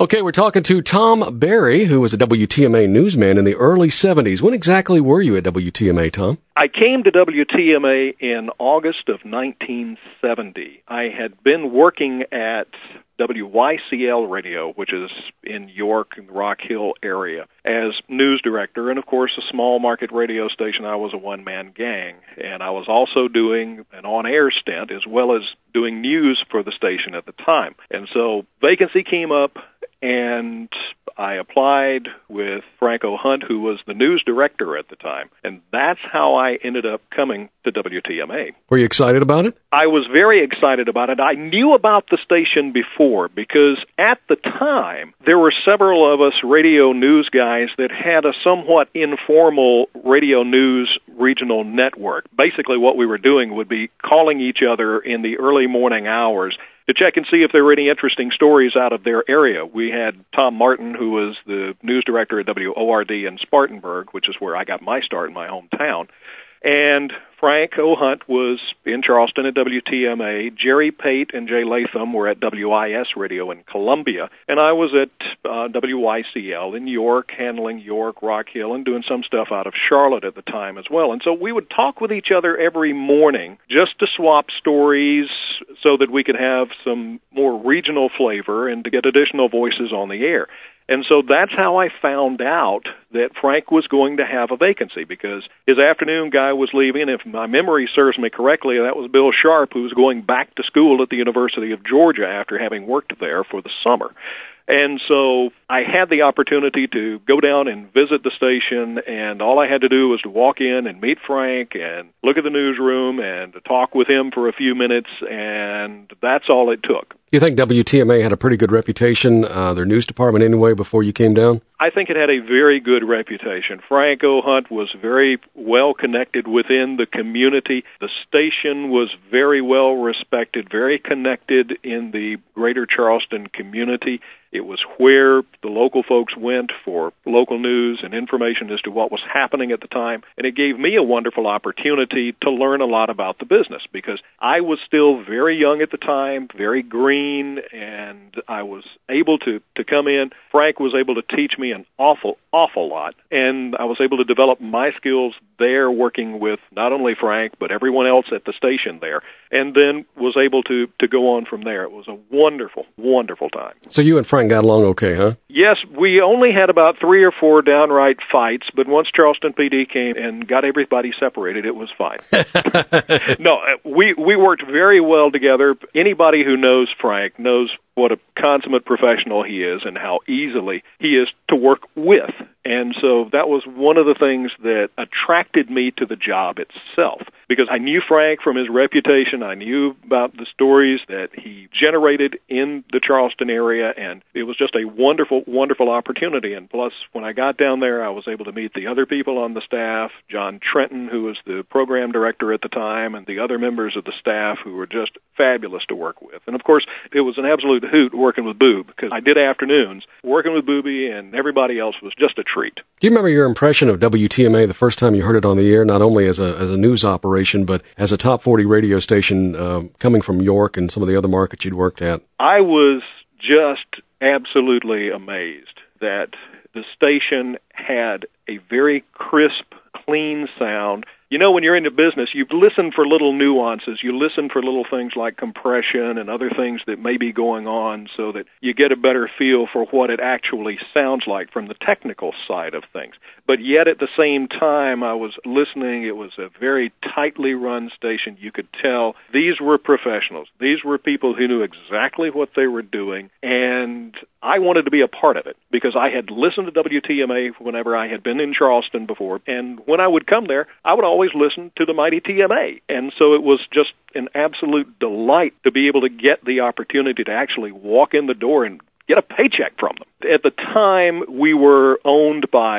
Okay, we're talking to Tom Barry, who was a WTMA newsman in the early 70s. When exactly were you at WTMA, Tom? I came to WTMA in August of 1970. I had been working at WYCL Radio, which is in York, in the Rock Hill area, as news director. And, of course, a small market radio station, I was a one-man gang. And I was also doing an on-air stint as well as doing news for the station at the time. And so vacancy came up, and I applied with Franco Hunt, who was the news director at the time. And that's how I ended up coming to WTMA. Were you excited about it? I was very excited about it. I knew about the station before because at the time, there were several of us radio news guys that had a somewhat informal radio news regional network. Basically, what we were doing would be calling each other in the early morning hours to check and see if there were any interesting stories out of their area. We had Tom Martin, who was the news director at WORD in Spartanburg, which is where I got my start in my hometown. And Frank O'Hunt was in Charleston at WTMA. Jerry Pate and Jay Latham were at WIS Radio in Columbia. And I was at WYCL in York, handling York, Rock Hill, and doing some stuff out of Charlotte at the time as well. And so we would talk with each other every morning just to swap stories so that we could have some more regional flavor and to get additional voices on the air. And so that's how I found out that Frank was going to have a vacancy, because his afternoon guy was leaving. If my memory serves me correctly, that was Bill Sharp, who was going back to school at the University of Georgia after having worked there for the summer. And so I had the opportunity to go down and visit the station, and all I had to do was to walk in and meet Frank and look at the newsroom and to talk with him for a few minutes, and that's all it took. You think WTMA had a pretty good reputation, their news department anyway, before you came down? I think it had a very good reputation. Frank O'Hunt was very well connected within the community. The station was very well respected, very connected in the greater Charleston community. It was where the local folks went for local news and information as to what was happening at the time. And it gave me a wonderful opportunity to learn a lot about the business, because I was still very young at the time, very green, and I was able to come in. Frank was able to teach me an awful lot, and I was able to develop my skills there working with not only Frank, but everyone else at the station there, and then was able to go on from there. It was a wonderful, wonderful time. So you and Frank got along okay, huh? Yes, we only had about 3 or 4 downright fights, but once Charleston PD came and got everybody separated, it was fine. No, we worked very well together. Anybody who knows Frank knows what a consummate professional he is and how easily he is to work with. And so that was one of the things that attracted me to the job itself, because I knew Frank from his reputation. I knew about the stories that he generated in the Charleston area, and it was just a wonderful, wonderful opportunity. And plus, when I got down there, I was able to meet the other people on the staff, John Trenton, who was the program director at the time, and the other members of the staff who were just fabulous to work with. And, of course, it was an absolute hoot working with Boob, because I did afternoons. Working with Booby and everybody else was just a treat. Do you remember your impression of WTMA the first time you heard it on the air, not only as a news operation, but as a top 40 radio station coming from York and some of the other markets you'd worked at? I was just absolutely amazed that the station had a very crisp, clean sound. You know, when you're in the business, you listen for little nuances. You listen for little things like compression and other things that may be going on so that you get a better feel for what it actually sounds like from the technical side of things. But yet at the same time, I was listening. It was a very tightly run station. You could tell these were professionals. These were people who knew exactly what they were doing, and I wanted to be a part of it because I had listened to WTMA whenever I had been in Charleston before, and when I would come there, I would always listen to the mighty TMA. And so it was just an absolute delight to be able to get the opportunity to actually walk in the door and get a paycheck from them. At the time, we were owned by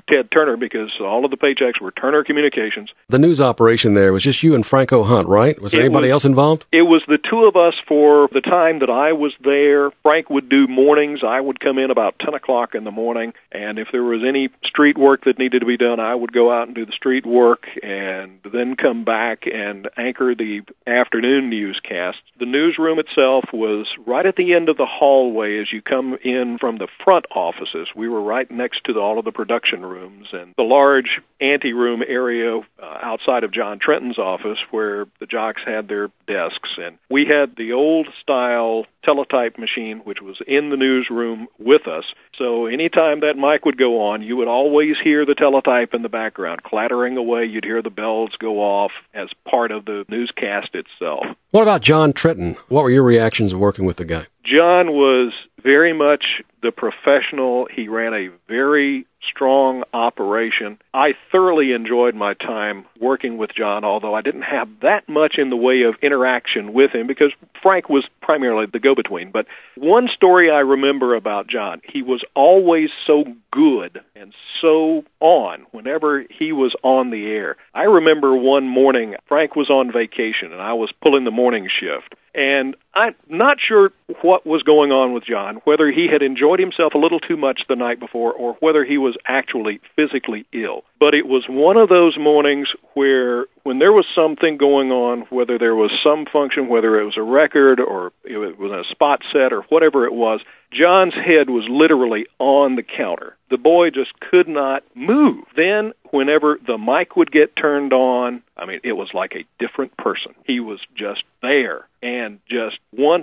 Ted Turner because all of the paychecks were Turner Communications. The news operation there was just you and Franco Hunt, right? Was there anybody else involved? It was the two of us for the time that I was there. Frank would do mornings. I would come in about 10 o'clock in the morning, and if there was any street work that needed to be done, I would go out and do the street work and then come back and anchor the afternoon newscast. The newsroom itself was right at the end of the hallway as you come in from the front offices. We were right next to all of the production rooms and the large anteroom area outside of John Trenton's office where the jocks had their desks. And we had the old-style teletype machine, which was in the newsroom with us. So anytime that mic would go on, you would always hear the teletype in the background clattering away. You'd hear the bells go off as part of the newscast itself. What about John Trenton? What were your reactions of working with the guy? John was very much the professional. He ran a very strong operation. I thoroughly enjoyed my time working with John, although I didn't have that much in the way of interaction with him because Frank was primarily the go-between. But one story I remember about John, he was always so good and so on whenever he was on the air. I remember one morning, Frank was on vacation and I was pulling the morning shift. And I'm not sure what was going on with John, whether he had enjoyed himself a little too much the night before or whether he was actually physically ill. But it was one of those mornings where when there was something going on, whether there was some function, whether it was a record or it was a spot set or whatever it was, John's head was literally on the counter. The boy just could not move. Then, whenever the mic would get turned on, I mean, it was like a different person. He was just there and just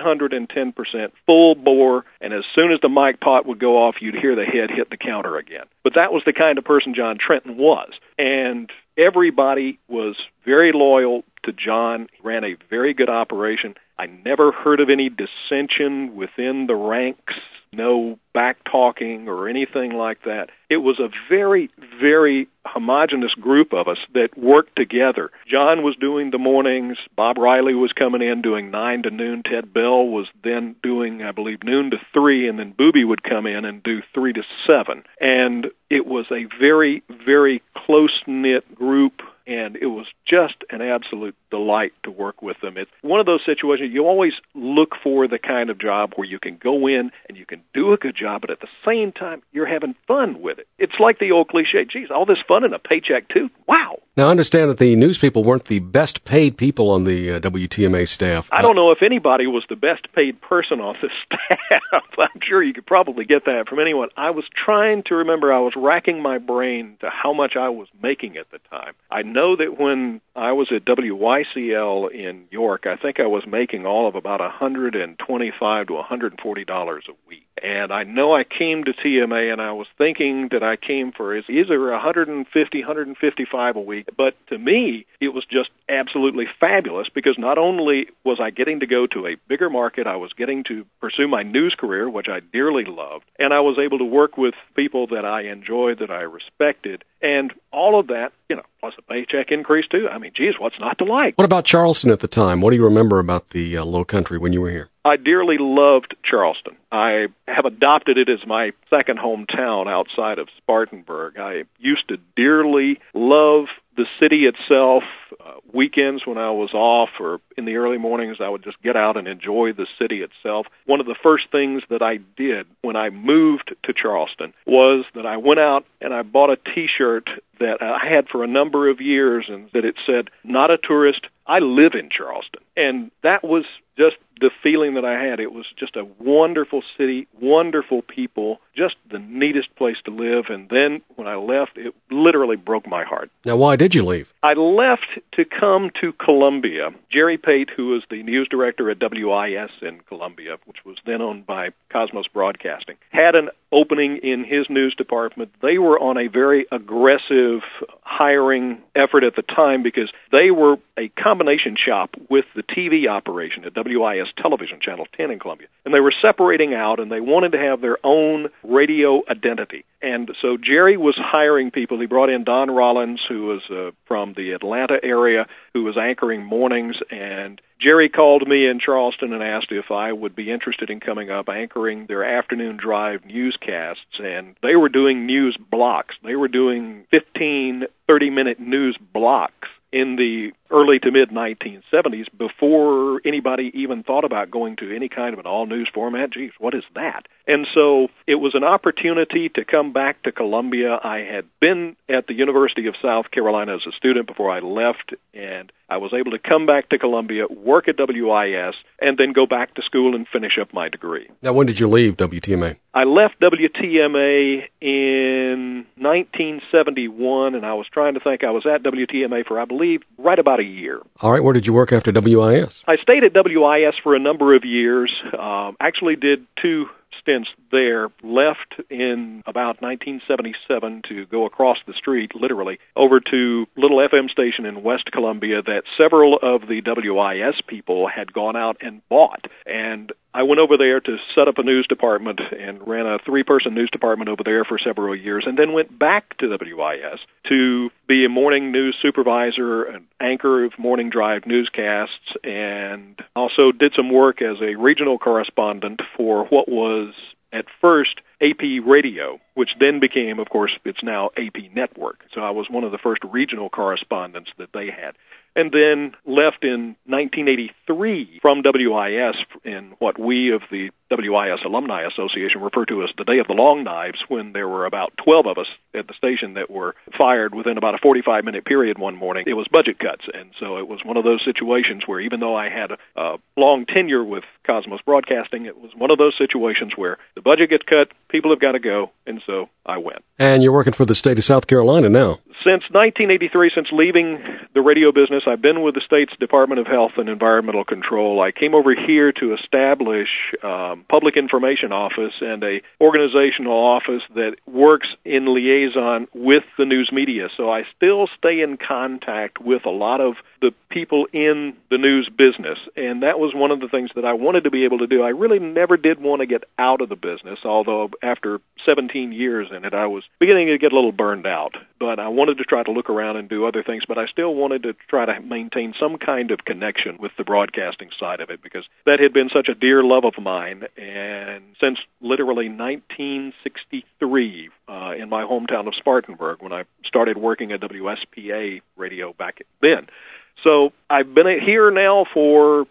110% full bore, and as soon as the mic pot would go off, you'd hear the head hit the counter again. But that was the kind of person John Trenton was, and everybody was very loyal to John. He ran a very good operation. I never heard of any dissension within the ranks, no back-talking or anything like that. It was a very, very homogeneous group of us that worked together. John was doing the mornings. Bob Riley was coming in doing 9 to noon. Ted Bell was then doing, I believe, noon to 3, and then Booby would come in and do 3 to 7. And it was a very, very close-knit group, and it was just an absolute delight to work with them. It's one of those situations you always look for the kind of job where you can go in and you can do a good job, but at the same time, you're having fun with it. It's like the old cliche, geez, all this fun and a paycheck too? Wow. Now, I understand that the news people weren't the best paid people on the WTMA staff. I don't know if anybody was the best paid person on the staff. I'm sure you could probably get that from anyone. I was trying to remember, I was racking my brain to how much I was making at the time. I know that when I was at WYCL in York, I think I was making all of about $125 to $140 a week. And I know I came to TMA and I was thinking that I came for either $150, $155 a week. But to me, it was just absolutely fabulous because not only was I getting to go to a bigger market, I was getting to pursue my news career, which I dearly loved, and I was able to work with people that I enjoyed, that I respected, and all of that, plus a paycheck increase too. I mean, geez, what's not to like? What about Charleston at the time? What do you remember about the Low Country when you were here? I dearly loved Charleston. I have adopted it as my second hometown outside of Spartanburg. I used to dearly love the city itself. Weekends when I was off or in the early mornings, I would just get out and enjoy the city itself. One of the first things that I did when I moved to Charleston was that I went out and I bought a T-shirt that I had for a number of years and that it said, "Not a tourist, I live in Charleston." And that was just the feeling that I had. It was just a wonderful city, wonderful people, just the neatest place to live. And then when I left, it literally broke my heart. Now, why did you leave? I left to come to Columbia. Jerry Pate, who was the news director at WIS in Columbia, which was then owned by Cosmos Broadcasting, had an opening in his news department. They were on a very aggressive hiring effort at the time because they were a combination shop with the TV operation at WIS WIS television, Channel 10 in Columbia. And they were separating out, and they wanted to have their own radio identity. And so Jerry was hiring people. He brought in Don Rollins, who was from the Atlanta area, who was anchoring mornings, and Jerry called me in Charleston and asked if I would be interested in coming up anchoring their afternoon drive newscasts, and they were doing news blocks. They were doing 15, 30-minute news blocks in the early to mid-1970s before anybody even thought about going to any kind of an all-news format. Geez, what is that? And so it was an opportunity to come back to Columbia. I had been at the University of South Carolina as a student before I left, and I was able to come back to Columbia, work at WIS, and then go back to school and finish up my degree. Now, when did you leave WTMA? I left WTMA in 1971, and I was trying to think. I was at WTMA for, I believe, right about a year. All right, where did you work after WIS? I stayed at WIS for a number of years, actually did 2 stints there, left in about 1977 to go across the street, literally, over to a little FM station in West Columbia that several of the WIS people had gone out and bought. And I went over there to set up a news department and ran a 3-person news department over there for several years, and then went back to WIS to be a morning news supervisor, an anchor of morning drive newscasts, and also did some work as a regional correspondent for what was at first AP Radio, which then became, of course, it's now AP Network. So I was one of the first regional correspondents that they had. And then left in 1983 from WIS in what we of the WIS Alumni Association refer to as the Day of the Long Knives, when there were about 12 of us at the station that were fired within about a 45-minute period one morning. It was budget cuts, and so it was one of those situations where even though I had a long tenure with Cosmos Broadcasting, it was one of those situations where the budget gets cut, people have got to go, and so I went. And you're working for the state of South Carolina now. Since 1983, since leaving the radio business, I've been with the state's Department of Health and Environmental Control. I came over here to establish public information office and a organizational office that works in liaison with the news media. So I still stay in contact with a lot of the people in the news business, and that was one of the things that I wanted to be able to do. I really never did want to get out of the business, although after 17 years in it, I was beginning to get a little burned out. But I wanted to try to look around and do other things, but I still wanted to try to maintain some kind of connection with the broadcasting side of it, because that had been such a dear love of mine. And since literally 1963, in my hometown of Spartanburg, when I started working at WSPA radio back then. So I've been here now for,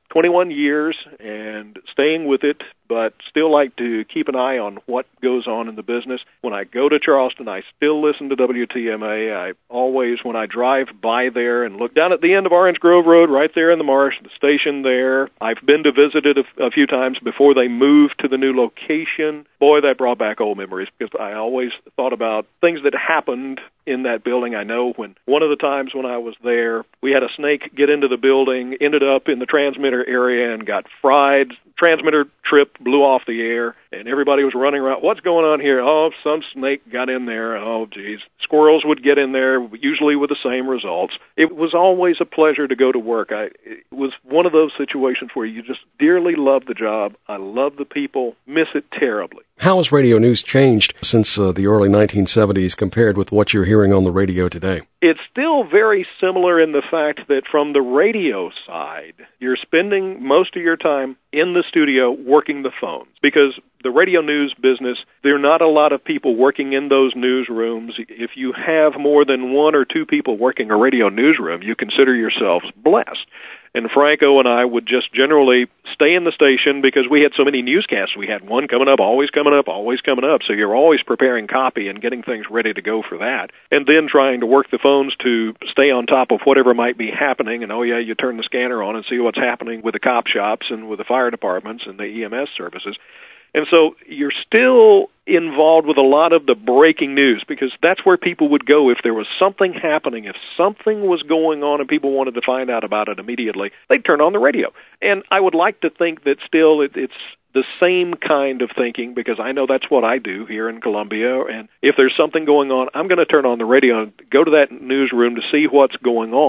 21 years and staying with it, but still like to keep an eye on what goes on in the business. When I go to Charleston, I still listen to WTMA. I always, when I drive by there and look down at the end of Orange Grove Road, right there in the marsh, the station there, I've been to visit it a few times before they moved to the new location. Boy, that brought back old memories, because I always thought about things that happened in that building. I know when one of the times when I was there, we had a snake get into the building, ended up in the transmitter area and got fried. Transmitter trip, blew off the air, and everybody was running around. What's going on here? Oh, some snake got in there. Oh, geez. Squirrels would get in there, usually with the same results. It was always a pleasure to go to work. It was one of those situations where you just dearly love the job. I love the people, miss it terribly. How has radio news changed since the early 1970s compared with what you're hearing on the radio today? It's still very similar in the fact that from the radio side, you're spending most of your time in the studio working the phones, because the radio news business, there are not a lot of people working in those newsrooms. If you have more than 1 or 2 people working a radio newsroom, you consider yourselves blessed. And Franco and I would just generally stay in the station because we had so many newscasts. We had one coming up, always coming up, always coming up. So you're always preparing copy and getting things ready to go for that. And then trying to work the phones to stay on top of whatever might be happening. And, you turn the scanner on and see what's happening with the cop shops and with the fire departments and the EMS services. And so you're still involved with a lot of the breaking news, because that's where people would go if there was something happening, if something was going on and people wanted to find out about it immediately, they'd turn on the radio. And I would like to think that still it's the same kind of thinking, because I know that's what I do here in Columbia. And if there's something going on, I'm going to turn on the radio and go to that newsroom to see what's going on.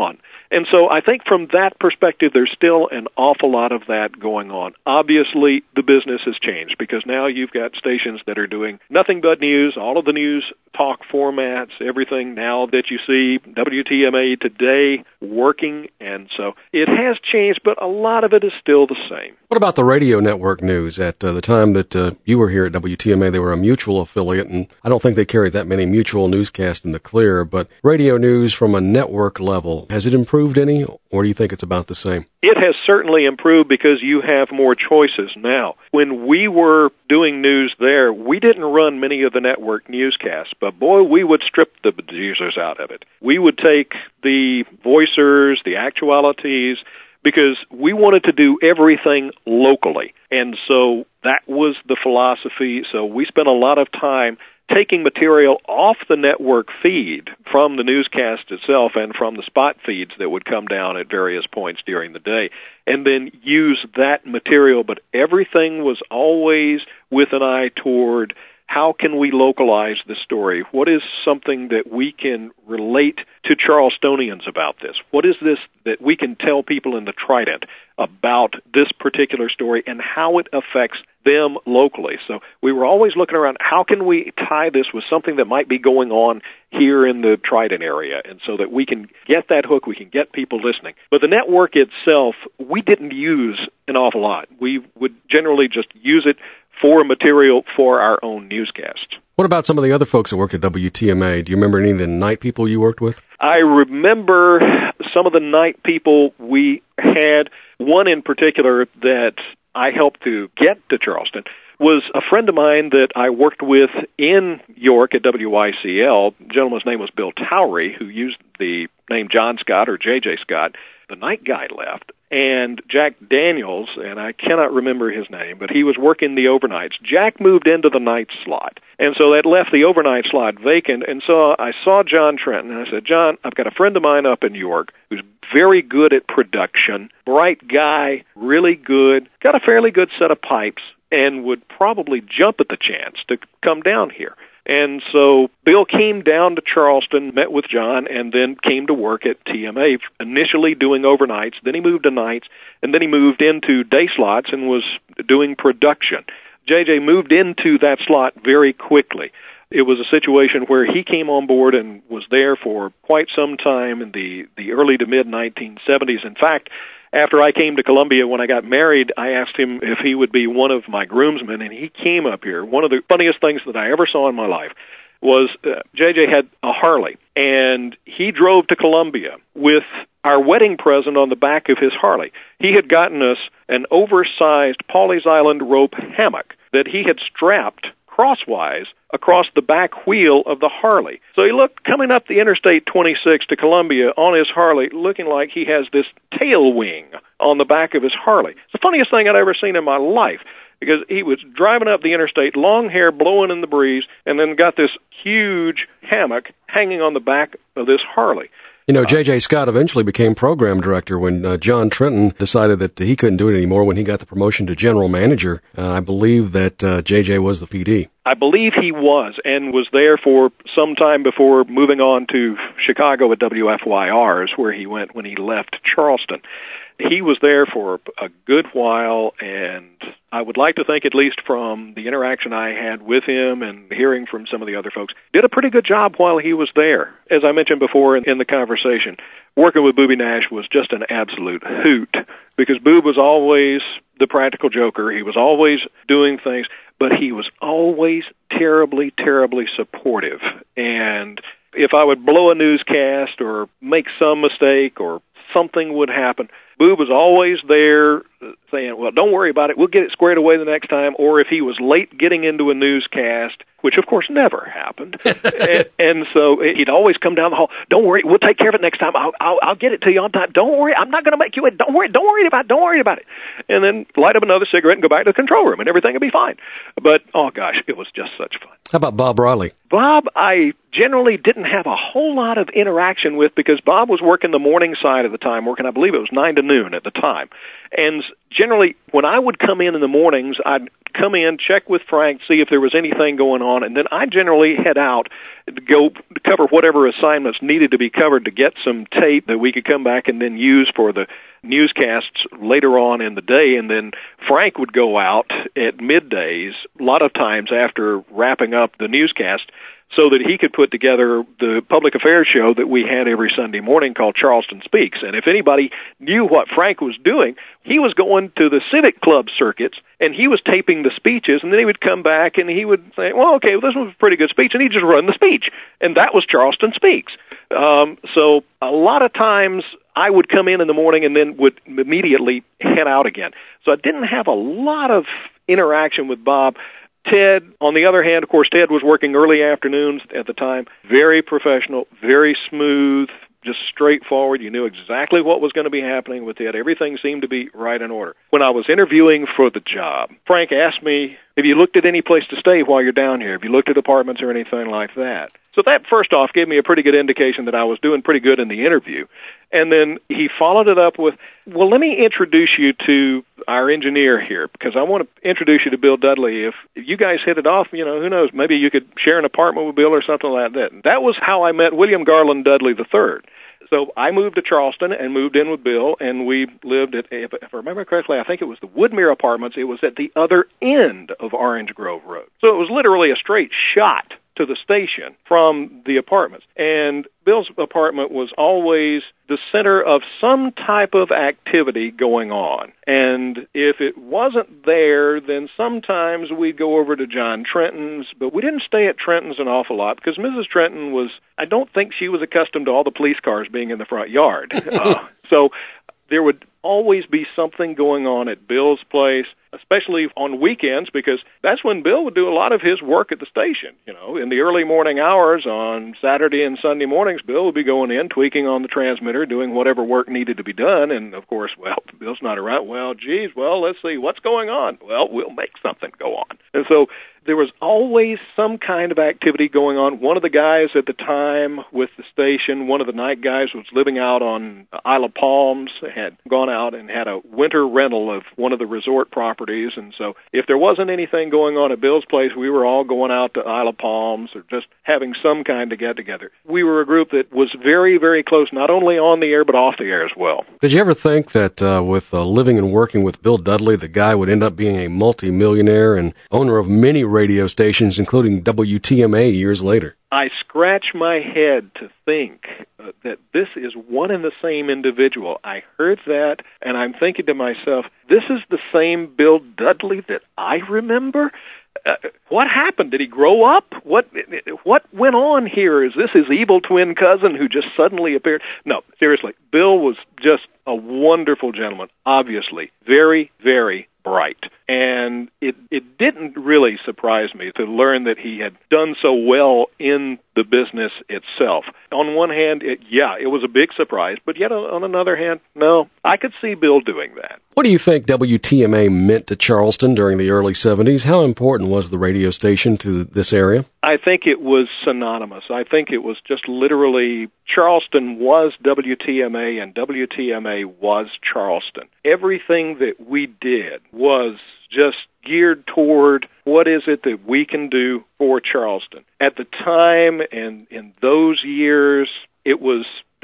And so I think from that perspective, there's still an awful lot of that going on. Obviously, the business has changed because now you've got stations that are doing nothing but news, all of the news talk formats, everything now that you see, WTMA Today working, and so it has changed, but a lot of it is still the same. What about the radio network news? At the time that you were here at WTMA, they were a mutual affiliate, and I don't think they carried that many mutual newscasts in the clear, but radio news from a network level, has it improved any, or do you think it's about the same? It has certainly improved because you have more choices now. When we were doing news there, we didn't run many of the network newscasts, but boy, we would strip the users out of it. We would take the voicers, the actualities, because we wanted to do everything locally. And so that was the philosophy. So we spent a lot of time taking material off the network feed from the newscast itself and from the spot feeds that would come down at various points during the day, and then use that material. But everything was always with an eye toward how can we localize this story? What is something that we can relate to Charlestonians about this? What is this that we can tell people in the Trident about this particular story and how it affects them locally? So we were always looking around, how can we tie this with something that might be going on here in the Trident area, and so that we can get that hook, we can get people listening. But the network itself, we didn't use an awful lot. We would generally just use it for material for our own newscasts. What about some of the other folks that worked at WTMA? Do you remember any of the night people you worked with? I remember some of the night people we had. One in particular that I helped to get to Charleston was a friend of mine that I worked with in York at WYCL. The gentleman's name was Bill Towery, who used the name John Scott or J.J. Scott. The night guy left, and Jack Daniels, and I cannot remember his name, but he was working the overnights. Jack moved into the night slot, and so that left the overnight slot vacant, and so I saw John Trenton, and I said, John, I've got a friend of mine up in York who's very good at production, bright guy, really good, got a fairly good set of pipes, and would probably jump at the chance to come down here. And so Bill came down to Charleston, met with John, and then came to work at TMA, initially doing overnights. Then he moved to nights, and then he moved into day slots and was doing production. JJ moved into that slot very quickly. It was a situation where he came on board and was there for quite some time in the early to mid-1970s. In fact, after I came to Columbia when I got married, I asked him if he would be one of my groomsmen, and he came up here. One of the funniest things that I ever saw in my life was JJ had a Harley, and he drove to Columbia with our wedding present on the back of his Harley. He had gotten us an oversized Pawleys Island rope hammock that he had strapped crosswise across the back wheel of the Harley. So he looked coming up the Interstate 26 to Columbia on his Harley, looking like he has this tail wing on the back of his Harley. It's the funniest thing I'd ever seen in my life, because he was driving up the interstate, long hair blowing in the breeze, and then got this huge hammock hanging on the back of this Harley. You know, J.J. Scott eventually became program director when John Trenton decided that he couldn't do it anymore when he got the promotion to general manager. I believe that J.J. was the PD. I believe he was, and was there for some time before moving on to Chicago at WFYRs, where he went when he left Charleston. He was there for a good while, and I would like to think, at least from the interaction I had with him and hearing from some of the other folks, did a pretty good job while he was there. As I mentioned before in the conversation, working with Boobie Nash was just an absolute hoot, because Boob was always the practical joker. He was always doing things, but he was always terribly, terribly supportive. And if I would blow a newscast or make some mistake or something would happen, Boob was always there saying, well, don't worry about it, we'll get it squared away the next time. Or if he was late getting into a newscast, which of course never happened, and so he'd always come down the hall, don't worry, we'll take care of it next time, I'll get it to you on time, don't worry, I'm not going to make you wait, don't worry about it. And then light up another cigarette and go back to the control room, and everything will be fine. But, oh gosh, it was just such fun. How about Bob Riley? Bob, I generally didn't have a whole lot of interaction with, because Bob was working the morning side of the time, working, I believe it was 9 to noon at the time. And generally, when I would come in the mornings, I'd come in, check with Frank, see if there was anything going on, and then I'd generally head out to go cover whatever assignments needed to be covered to get some tape that we could come back and then use for the newscasts later on in the day. And then Frank would go out at middays, a lot of times after wrapping up the newscast, so that he could put together the public affairs show that we had every Sunday morning called Charleston Speaks. And if anybody knew what Frank was doing, he was going to the civic club circuits, and he was taping the speeches, and then he would come back and he would say, well, okay, well, this was a pretty good speech, and he'd just run the speech. And that was Charleston Speaks. So a lot of times I would come in the morning and then would immediately head out again. So I didn't have a lot of interaction with Bob. Ted, on the other hand, of course, Ted was working early afternoons at the time. Very professional, very smooth, just straightforward. You knew exactly what was going to be happening with Ted. Everything seemed to be right in order. When I was interviewing for the job, Frank asked me, have you looked at any place to stay while you're down here? Have you looked at apartments or anything like that? So that, first off, gave me a pretty good indication that I was doing pretty good in the interview. And then he followed it up with, well, let me introduce you to our engineer here, because I want to introduce you to Bill Dudley. If you guys hit it off, who knows, maybe you could share an apartment with Bill or something like that. And that was how I met William Garland Dudley III. So I moved to Charleston and moved in with Bill, and we lived at, if I remember correctly, I think it was the Woodmere Apartments. It was at the other end of Orange Grove Road. So it was literally a straight shot to the station from the apartments. And Bill's apartment was always the center of some type of activity going on. And if it wasn't there, then sometimes we'd go over to John Trenton's, but we didn't stay at Trenton's an awful lot because Mrs. Trenton was, I don't think she was accustomed to all the police cars being in the front yard. So there would always be something going on at Bill's place, especially on weekends, because that's when Bill would do a lot of his work at the station. In the early morning hours on Saturday and Sunday mornings, Bill would be going in, tweaking on the transmitter, doing whatever work needed to be done. And, of course, Bill's not around. Let's see, what's going on? Well, we'll make something go on. And so there was always some kind of activity going on. One of the guys at the time with the station, one of the night guys, was living out on Isle of Palms, had gone out and had a winter rental of one of the resort properties. And so if there wasn't anything going on at Bill's place, we were all going out to Isle of Palms or just having some kind of get-together. We were a group that was very, very close, not only on the air, but off the air as well. Did you ever think that with living and working with Bill Dudley, the guy would end up being a multimillionaire and owner of many radio stations, including WTMA years later? I scratch my head to think that this is one and the same individual. I heard that, and I'm thinking to myself, this is the same Bill Dudley that I remember? What happened? Did he grow up? What went on here? Is this his evil twin cousin who just suddenly appeared? No, seriously, Bill was just a wonderful gentleman, obviously. Very, very bright. And it didn't really surprise me to learn that he had done so well in the business itself. On one hand, it was a big surprise, but yet on another hand, no, I could see Bill doing that. What do you think WTMA meant to Charleston during the early 70s? How important was the radio station to this area? I think it was synonymous. I think it was just literally Charleston was WTMA and WTMA was Charleston. Everything that we did was just geared toward what is it that we can do for Charleston. At the time and in those years, it was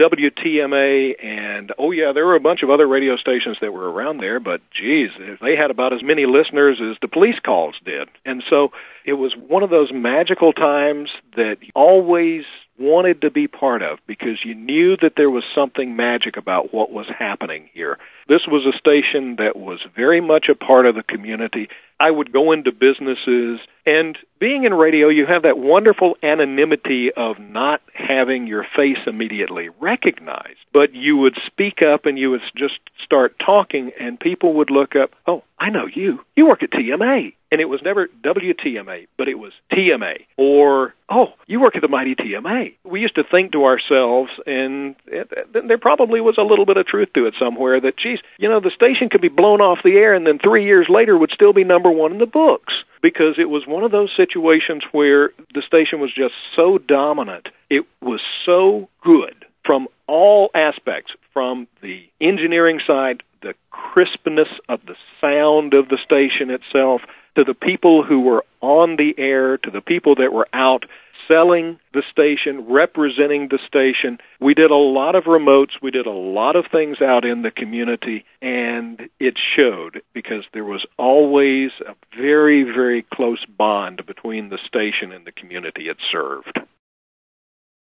WTMA, and there were a bunch of other radio stations that were around there, but geez, they had about as many listeners as the police calls did. And so it was one of those magical times that you always wanted to be part of because you knew that there was something magic about what was happening here. This was a station that was very much a part of the community. I would go into businesses, and being in radio, you have that wonderful anonymity of not having your face immediately recognized. But you would speak up and you would just start talking, and people would look up, oh, I know you. You work at TMA. And it was never WTMA, but it was TMA. Or, oh, you work at the mighty TMA. We used to think to ourselves, and there probably was a little bit of truth to it somewhere, that, geez, the station could be blown off the air and then 3 years later would still be number one in the books. Because it was one of those situations where the station was just so dominant. It was so good from all aspects, from the engineering side, the crispness of the sound of the station itself, to the people who were on the air, to the people that were out selling the station, representing the station. We did a lot of remotes. We did a lot of things out in the community, and it showed because there was always a very, very close bond between the station and the community it served.